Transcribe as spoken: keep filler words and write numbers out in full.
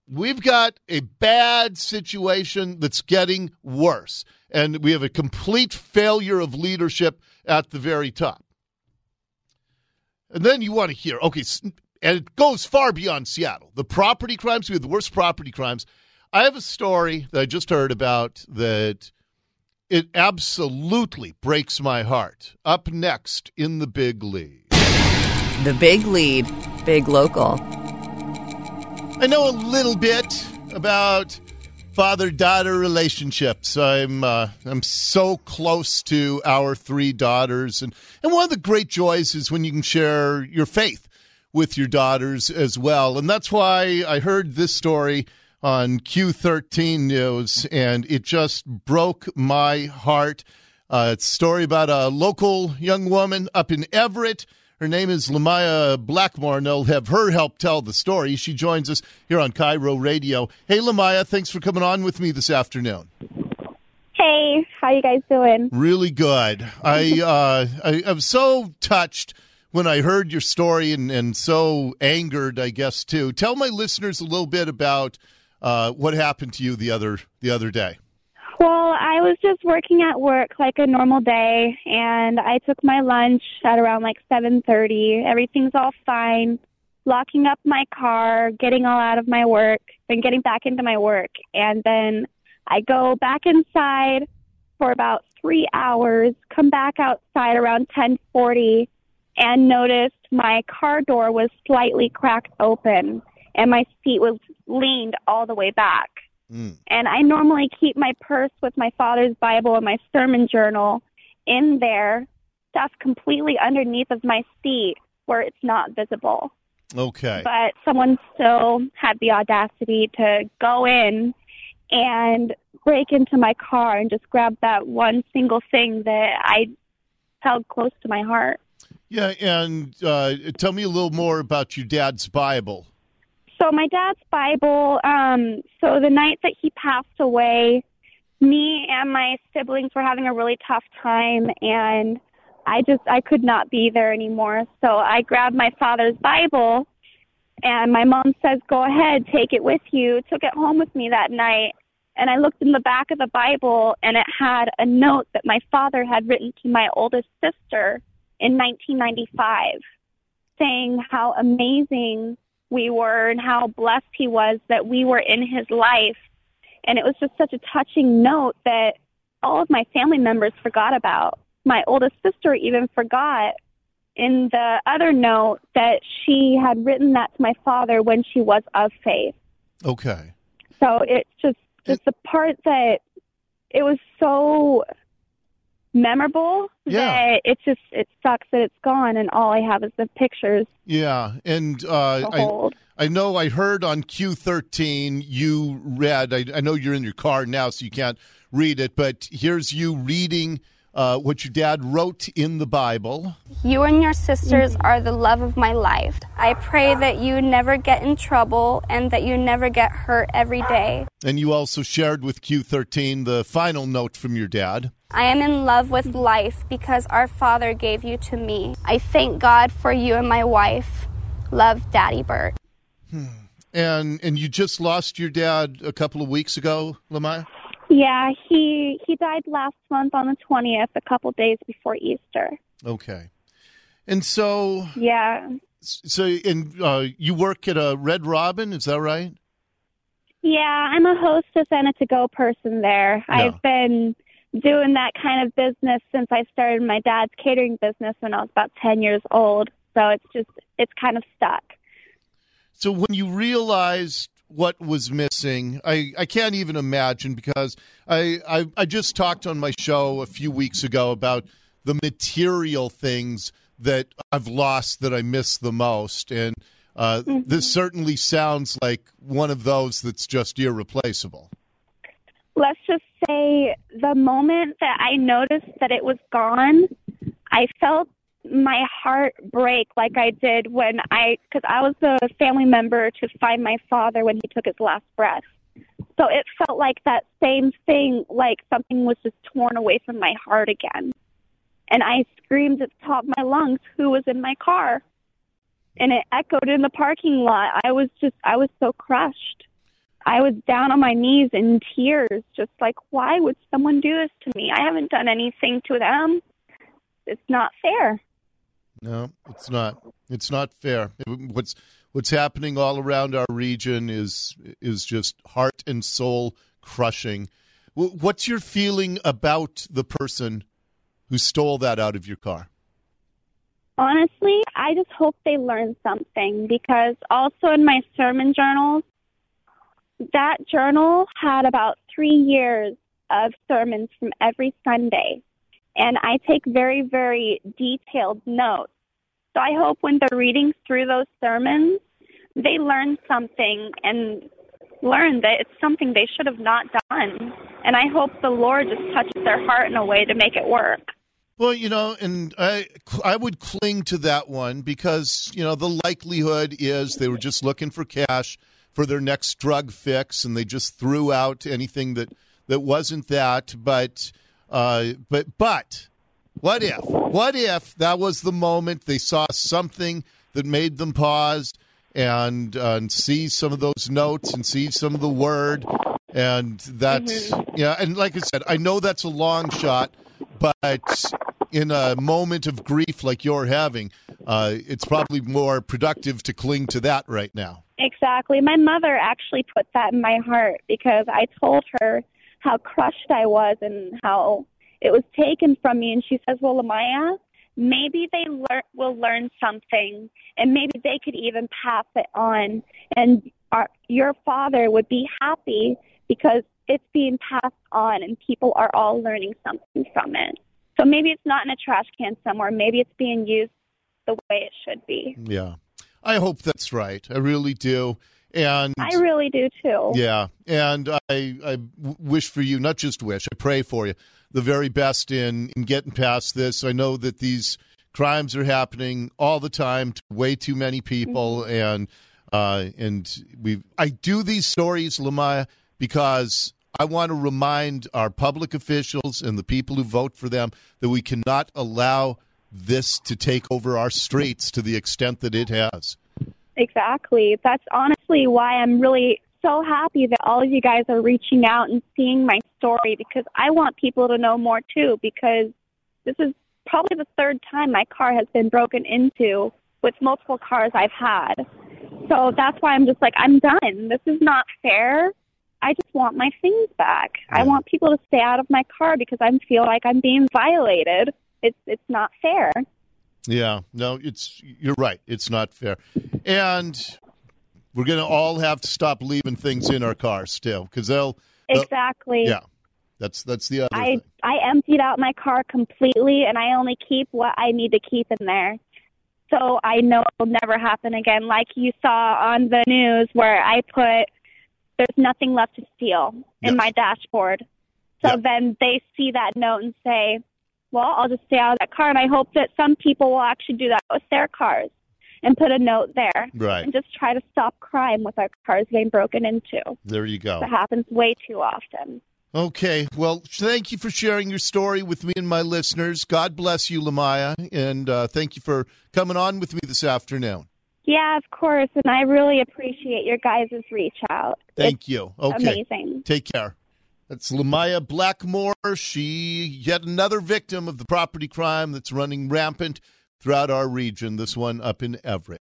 We've got a bad situation that's getting worse, and we have a complete failure of leadership at the very top. And then you want to hear, okay, and it goes far beyond Seattle. The property crimes, we have the worst property crimes. I have a story that I just heard about that it absolutely breaks my heart. Up next in the Big Lead. The Big Lead, Big Local. I know a little bit about father-daughter relationships. I'm uh, I'm so close to our three daughters, and, and one of the great joys is when you can share your faith with your daughters as well. And that's why I heard this story on Q thirteen News, and it just broke my heart. Uh, it's a story about a local young woman up in Everett. Her name is Lamaya Blackmore, and I'll have her help tell the story. She joins us here on Cairo Radio. Hey, Lamaya, thanks for coming on with me this afternoon. Hey, how you guys doing? Really good. I, uh, I I'm so touched when I heard your story, and, and so angered, I guess, too. Tell my listeners a little bit about uh, what happened to you the other the other day. Well, I was just working at work like a normal day, and I took my lunch at around like seven thirty. Everything's all fine. Locking up my car, getting all out of my work, and getting back into my work. And then I go back inside for about three hours, come back outside around ten forty, and noticed my car door was slightly cracked open, and my seat was leaned all the way back. Mm. And I normally keep my purse with my father's Bible and my sermon journal in there, stuffed completely underneath of my seat where it's not visible. Okay. But someone still had the audacity to go in and break into my car and just grab that one single thing that I held close to my heart. Yeah, and uh, tell me a little more about your dad's Bible. So my dad's Bible, um, so the night that he passed away, me and my siblings were having a really tough time, and I just, I could not be there anymore. So I grabbed my father's Bible, and my mom says, go ahead, take it with you. Took it home with me that night, and I looked in the back of the Bible, and it had a note that my father had written to my oldest sister in nineteen ninety-five, saying how amazing we were and how blessed he was that we were in his life. And it was just such a touching note that all of my family members forgot about. My oldest sister even forgot in the other note that she had written that to my father when she was of faith. Okay. So it's just, just the part that it was so memorable yeah. that it just, it sucks that it's gone and all I have is the pictures. Yeah, and uh, I, I know I heard on Q thirteen you read, I, I know you're in your car now so you can't read it, but here's you reading uh, what your dad wrote in the Bible. You and your sisters mm-hmm. are the love of my life. I pray that you never get in trouble and that you never get hurt every day. And you also shared with Q thirteen the final note from your dad. I am in love with life because our Father gave you to me. I thank God for you and my wife. Love, Daddy Bert. Hmm. And and you just lost your dad a couple of weeks ago, Lamaya? Yeah, he he died last month on the twentieth, a couple days before Easter. Okay. And so... Yeah. So and uh, you work at a Red Robin, is that right? Yeah, I'm a hostess and a to-go person there. Yeah. I've been doing that kind of business since I started my dad's catering business when I was about ten years old. So it's just, it's kind of stuck. So when you realized what was missing, I, I can't even imagine because I, I, I just talked on my show a few weeks ago about the material things that I've lost that I miss the most. And uh, mm-hmm. this certainly sounds like one of those that's just irreplaceable. Let's just say the moment that I noticed that it was gone, I felt my heart break like I did when I, because I was the family member to find my father when he took his last breath. So it felt like that same thing, like something was just torn away from my heart again. And I screamed at the top of my lungs, who was in my car? And it echoed in the parking lot. I was just, I was so crushed. I was down on my knees in tears, just like, why would someone do this to me? I haven't done anything to them. It's not fair. No, it's not. It's not fair. What's what's happening all around our region is is just heart and soul crushing. What's your feeling about the person who stole that out of your car? Honestly, I just hope they learn something, because also in my sermon journals, that journal had about three years of sermons from every Sunday. And I take very, very detailed notes. So I hope when they're reading through those sermons, they learn something and learn that it's something they should have not done. And I hope the Lord just touches their heart in a way to make it work. Well, you know, and I I would cling to that one because, you know, the likelihood is they were just looking for cash for their next drug fix, and they just threw out anything that, that wasn't that. But uh, but but what if? What if that was the moment they saw something that made them pause and, uh, and see some of those notes and see some of the word, and that's mm-hmm. yeah. And like I said, I know that's a long shot, but in a moment of grief like you're having, uh, it's probably more productive to cling to that right now. Exactly. My mother actually put that in my heart, because I told her how crushed I was and how it was taken from me. And she says, well, Lamaya, maybe they lear- will learn something, and maybe they could even pass it on. And our, your father would be happy because it's being passed on and people are all learning something from it. So maybe it's not in a trash can somewhere. Maybe it's being used the way it should be. Yeah. I hope that's right. I really do. And I really do too. Yeah. And I, I wish for you, not just wish, I pray for you, the very best in, in getting past this. I know that these crimes are happening all the time to way too many people. Mm-hmm. And uh, and we I do these stories, Lamaya, because I want to remind our public officials and the people who vote for them that we cannot allow this to take over our streets to the extent that it has. Exactly. That's honestly why I'm really so happy that all of you guys are reaching out and seeing my story, because I want people to know more too, because this is probably the third time my car has been broken into with multiple cars I've had. So that's why I'm just like, I'm done. This is not fair. I just want my things back. Yeah. I want people to stay out of my car because I feel like I'm being violated. It's it's not fair. Yeah, no, it's you're right. It's not fair. And we're going to all have to stop leaving things in our cars still, because they'll, they'll Exactly. Yeah, that's that's the other I, thing. I emptied out my car completely, and I only keep what I need to keep in there. So I know it will never happen again. Like you saw on the news where I put, there's nothing left to steal in Yes. my dashboard. So Yeah. then they see that note and say, well, I'll just stay out of that car. And I hope that some people will actually do that with their cars and put a note there. Right. And just try to stop crime with our cars getting broken into. There you go. That happens way too often. Okay. Well, thank you for sharing your story with me and my listeners. God bless you, Lamaya. And uh, thank you for coming on with me this afternoon. Yeah, of course. And I really appreciate your guys' reach out. Thank It's you. Okay. amazing. Take care. That's Lamaya Blackmore. She yet another victim of the property crime that's running rampant throughout our region, this one up in Everett.